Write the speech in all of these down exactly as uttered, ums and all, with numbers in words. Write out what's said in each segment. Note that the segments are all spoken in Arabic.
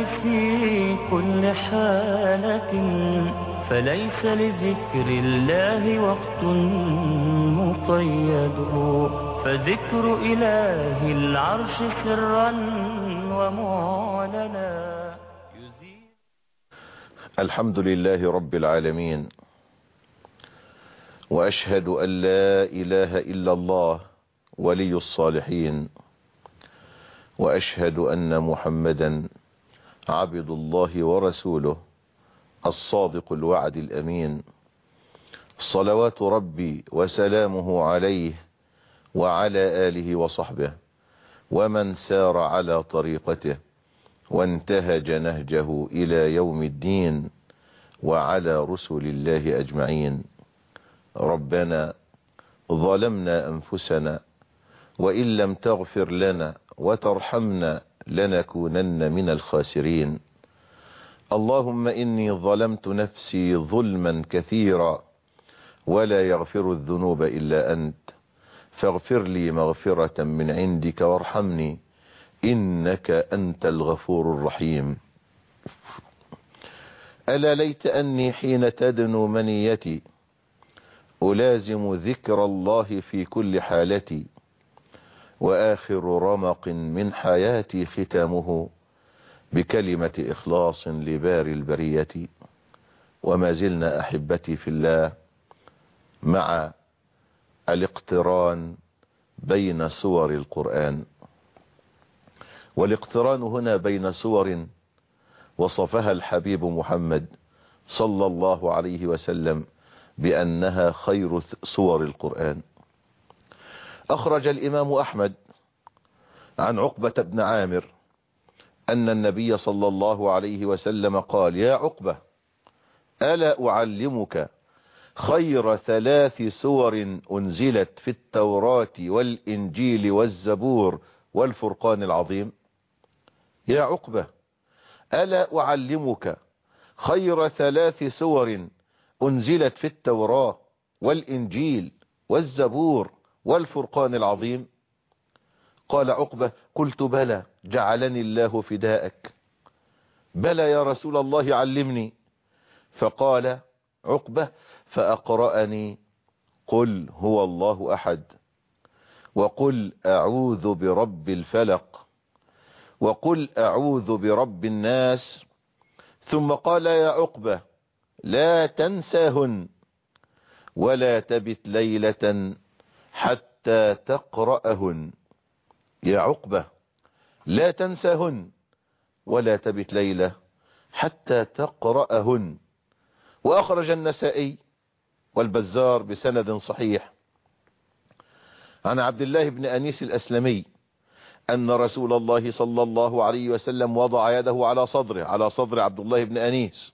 في كل حالة، فليس لذكر الله وقت مقيد، فذكر إله العرش سرا ومعلنا. الحمد لله رب العالمين، وأشهد أن لا إله إلا الله ولي الصالحين، وأشهد أن محمدا عبد الله ورسوله الصادق الوعد الأمين، صلوات ربي وسلامه عليه وعلى آله وصحبه ومن سار على طريقته وانتهج نهجه إلى يوم الدين، وعلى رسل الله أجمعين. ربنا ظلمنا أنفسنا وإن لم تغفر لنا وترحمنا لنكونن من الخاسرين. اللهم إني ظلمت نفسي ظلما كثيرا ولا يغفر الذنوب إلا أنت، فاغفر لي مغفرة من عندك وارحمني إنك أنت الغفور الرحيم. ألا ليت أني حين تدنو منيتي ألازم ذكر الله في كل حالتي، وآخر رمق من حياتي ختامه بكلمة إخلاص لباري البرية. وما زلنا أحبتي في الله مع الاقتران بين سور القرآن، والاقتران هنا بين سور وصفها الحبيب محمد صلى الله عليه وسلم بأنها خير سور القرآن. أخرج الإمام أحمد عن عقبة بن عامر أن النبي صلى الله عليه وسلم قال: يا عقبة، ألا أعلمك خير ثلاث سور أنزلت في التوراة والإنجيل والزبور والفرقان العظيم؟ يا عقبة، ألا أعلمك خير ثلاث سور أنزلت في التوراة والإنجيل والزبور والفرقان العظيم؟ قال عقبة: قلت بلى، جعلني الله فداءك. بلى يا رسول الله، علمني. فقال عقبة: فأقرأني قل هو الله أحد، وقل أعوذ برب الفلق، وقل أعوذ برب الناس، ثم قال: يا عقبة، لا تنساهن ولا تبت ليلة حتى تقرأهن. يا عقبة، لا تنساهن ولا تبت ليلة حتى تقرأهن. وأخرج النسائي والبزار بسند صحيح عن عبد الله بن أنيس الأسلمي أن رسول الله صلى الله عليه وسلم وضع يده على صدره، على صدر عبد الله بن أنيس،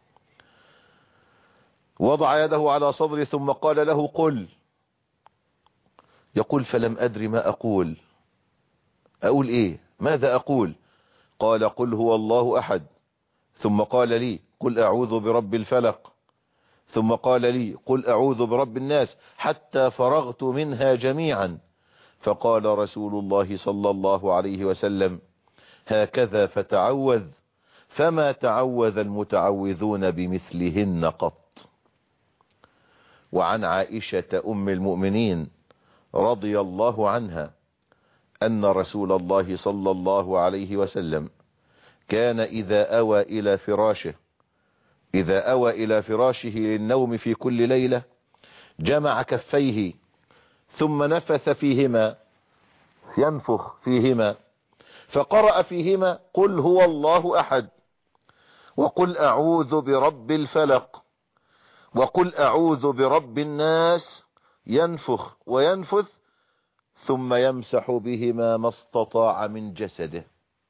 وضع يده على صدره ثم قال له: قل. يقول: فلم أدري ما أقول. أقول إيه؟ ماذا أقول؟ قال: قل هو الله أحد. ثم قال لي: قل أعوذ برب الفلق. ثم قال لي: قل أعوذ برب الناس، حتى فرغت منها جميعا. فقال رسول الله صلى الله عليه وسلم: هكذا فتعوذ، فما تعوذ المتعوذون بمثلهن قط. وعن عائشة أم المؤمنين رضي الله عنها أن رسول الله صلى الله عليه وسلم كان إذا أوى إلى فراشه إذا أوى إلى فراشه للنوم في كل ليلة جمع كفيه ثم نفث فيهما، ينفخ فيهما، فقرأ فيهما قل هو الله أحد، وقل أعوذ برب الفلق، وقل أعوذ برب الناس، ينفخ وينفث ثم يمسح بهما ما استطاع من جسده.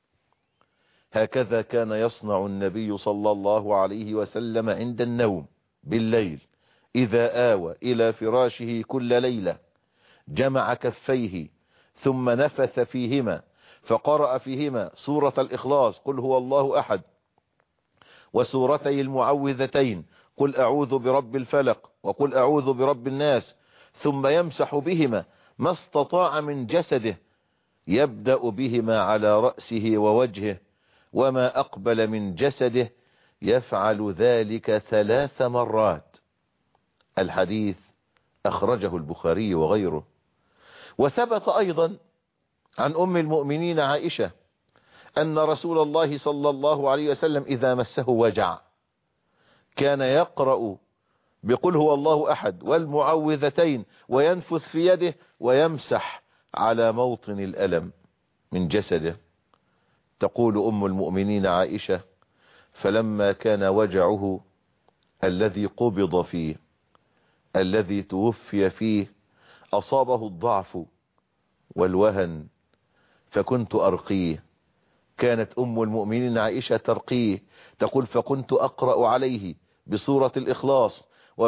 هكذا كان يصنع النبي صلى الله عليه وسلم عند النوم بالليل، إذا آوى إلى فراشه كل ليلة جمع كفيه ثم نفث فيهما فقرأ فيهما سورة الإخلاص قل هو الله أحد، وسورتي المعوذتين قل أعوذ برب الفلق وقل أعوذ برب الناس، ثم يمسح بهما ما استطاع من جسده، يبدأ بهما على رأسه ووجهه وما أقبل من جسده يفعل ذلك ثلاث مرات. الحديث أخرجه البخاري وغيره. وثبت أيضا عن أم المؤمنين عائشة أن رسول الله صلى الله عليه وسلم إذا مسه وجع كان يقرأ بقل هو الله أحد والمعوذتين وينفث في يده ويمسح على موطن الألم من جسده. تقول أم المؤمنين عائشة: فلما كان وجعه الذي قبض فيه الذي توفي فيه أصابه الضعف والوهن فكنت أرقيه. كانت أم المؤمنين عائشة ترقيه، تقول: فكنت أقرأ عليه بسورة الإخلاص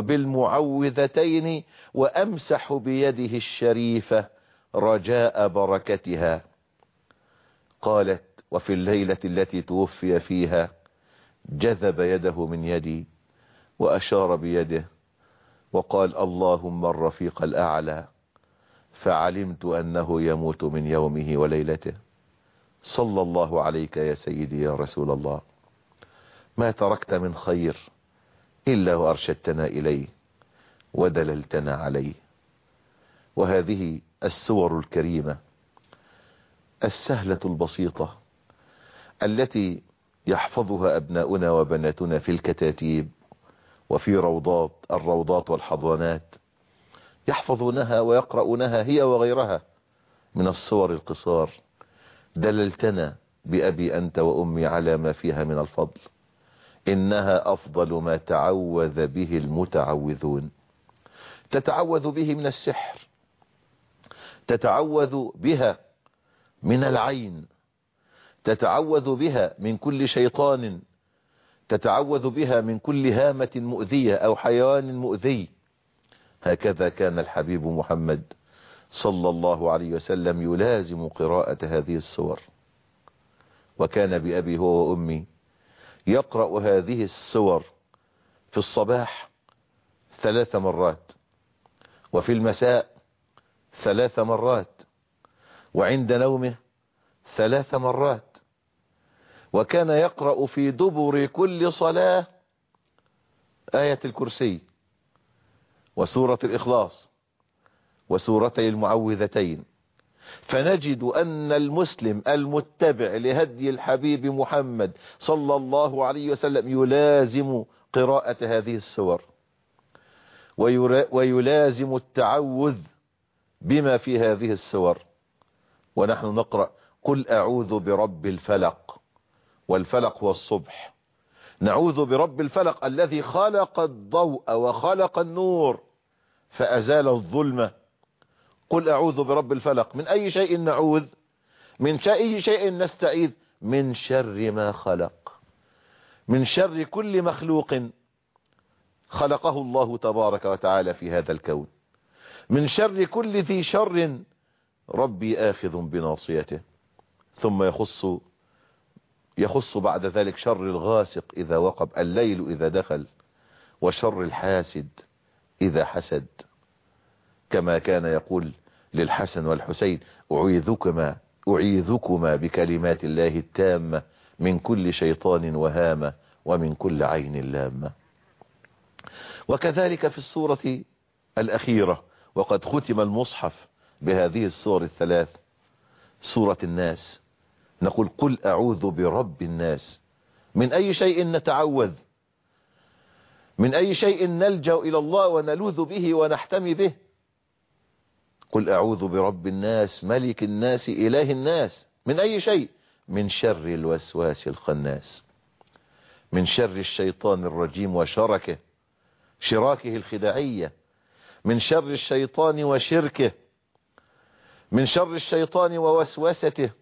وبالمعوذتين وأمسح بيده الشريفة رجاء بركتها. قالت: وفي الليلة التي توفي فيها جذب يده من يدي وأشار بيده وقال: اللهم الرفيق الأعلى، فعلمت أنه يموت من يومه وليلته. صلى الله عليك يا سيدي يا رسول الله، ما تركت من خير إلا وأرشدتنا إليه ودللتنا عليه. وهذه السور الكريمة السهلة البسيطة التي يحفظها أبناؤنا وبناتنا في الكتاتيب وفي روضات الروضات والحضانات، يحفظونها ويقرؤونها هي وغيرها من الصور القصار. دللتنا بأبي أنت وأمي على ما فيها من الفضل، إنها أفضل ما تعوذ به المتعوذون. تتعوذ به من السحر، تتعوذ بها من العين، تتعوذ بها من كل شيطان، تتعوذ بها من كل هامة مؤذية أو حيوان مؤذي. هكذا كان الحبيب محمد صلى الله عليه وسلم يلازم قراءة هذه السور، وكان بأبي هو وأمي يقرأ هذه السور في الصباح ثلاث مرات، وفي المساء ثلاث مرات، وعند نومه ثلاث مرات. وكان يقرأ في دبر كل صلاة آية الكرسي وسورة الإخلاص وسورتي المعوذتين. فنجد أن المسلم المتبع لهدي الحبيب محمد صلى الله عليه وسلم يلازم قراءة هذه السور ويلازم التعوذ بما في هذه السور. ونحن نقرأ قل أعوذ برب الفلق، والفلق هو الصبح. نعوذ برب الفلق الذي خلق الضوء وخلق النور فأزال الظلمة. قل أعوذ برب الفلق. من أي شيء نعوذ؟ من أي شيء نستعيذ؟ من شر ما خلق، من شر كل مخلوق خلقه الله تبارك وتعالى في هذا الكون، من شر كل ذي شر ربي آخذ بناصيته. ثم يخص يخص بعد ذلك شر الغاسق إذا وقب، الليل إذا دخل، وشر الحاسد إذا حسد، كما كان يقول للحسن والحسين: أعيذكما أعيذكما بكلمات الله التامة من كل شيطان وهامة ومن كل عين لامة. وكذلك في السورة الأخيرة، وقد ختم المصحف بهذه السور الثلاث، سورة الناس، نقول قل أعوذ برب الناس. من أي شيء نتعوذ؟ من أي شيء نلجأ إلى الله ونلوذ به ونحتمي به؟ قل أعوذ برب الناس ملك الناس إله الناس. من أي شيء؟ من شر الوسواس الخناس، من شر الشيطان الرجيم وشركه شراكه الخداعية، من شر الشيطان وشركه، من شر الشيطان ووسوسته،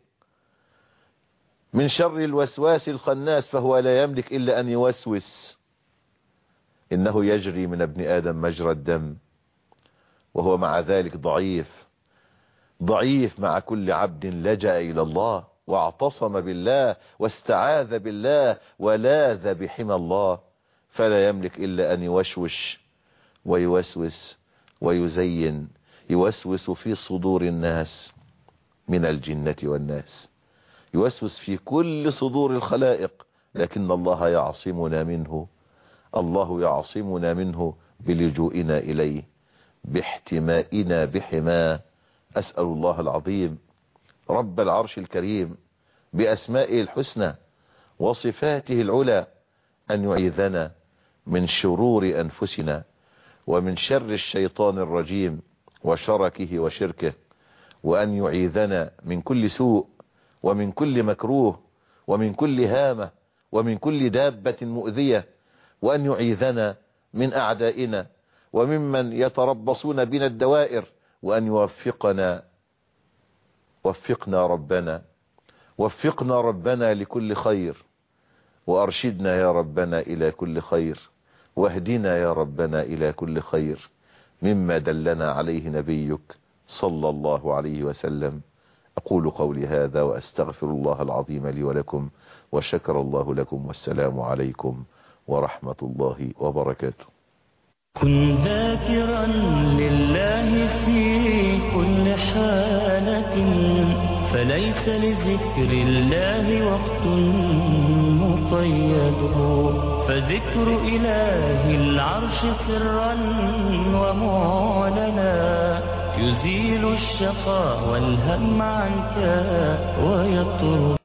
من شر الوسواس الخناس، فهو لا يملك إلا أن يوسوس. إنه يجري من ابن آدم مجرى الدم، وهو مع ذلك ضعيف ضعيف مع كل عبد لجأ إلى الله واعتصم بالله واستعاذ بالله ولاذ بحمى الله، فلا يملك إلا أن يوشوش ويوسوس ويزين، يوسوس في صدور الناس من الجنة والناس. يوسوس في كل صدور الخلائق، لكن الله يعصمنا منه. الله يعصمنا منه بلجوئنا إليه، باحتمائنا بحماه. أسأل الله العظيم رب العرش الكريم بأسمائه الحسنى وصفاته العلى أن يعيذنا من شرور أنفسنا ومن شر الشيطان الرجيم وشركه وشركه، وأن يعيذنا من كل سوء ومن كل مكروه ومن كل هامة ومن كل دابة مؤذية، وأن يعيذنا من أعدائنا وممن يتربصون بنا الدوائر، وأن يوفقنا وفقنا ربنا وفقنا ربنا لكل خير، وأرشدنا يا ربنا إلى كل خير، واهدنا يا ربنا إلى كل خير مما دلنا عليه نبيك صلى الله عليه وسلم. أقول قولي هذا وأستغفر الله العظيم لي ولكم، وشكر الله لكم، والسلام عليكم ورحمة الله وبركاته. كن ذاكرا لله في كل حالة، فليس لذكر الله وقت مقيد، فذكر إله العرش سرا ومعلنا يزيل الشقاء والهم عنك ويطرد